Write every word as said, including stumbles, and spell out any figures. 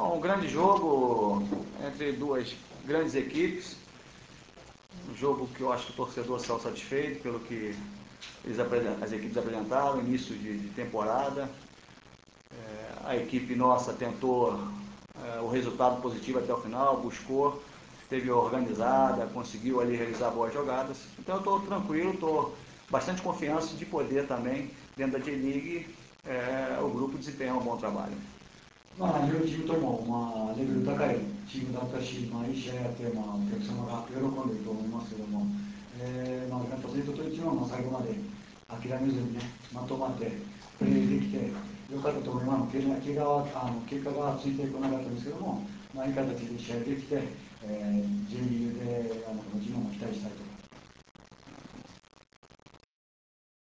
Bom, um grande jogo entre duas grandes equipes, um jogo que eu acho que o torcedor saiu satisfeito pelo que eles, as equipes apresentaram, início de, de temporada. É, a equipe nossa tentou é, o resultado positivo até o final, buscou, esteve organizada, conseguiu ali realizar boas jogadas. Então eu estou tranquilo, estou bastante confiança de poder também, dentro da J-League, é, o grupo desempenhar um bom trabalho. まあ、両チームとも、まあ、レベル高いチームだったし、まあ、いい試合やって、まあ、お客様が喜んでいると思いますけども、えーまあ、ガットセイトというチームは最後まで諦めずにね、まとまってプレーできてよかったと思います。怪我怪我はあの結果がついてこなかったんですけども、まあ、いい形で試合できて、えー、J リーグであのこのチームも期待したいと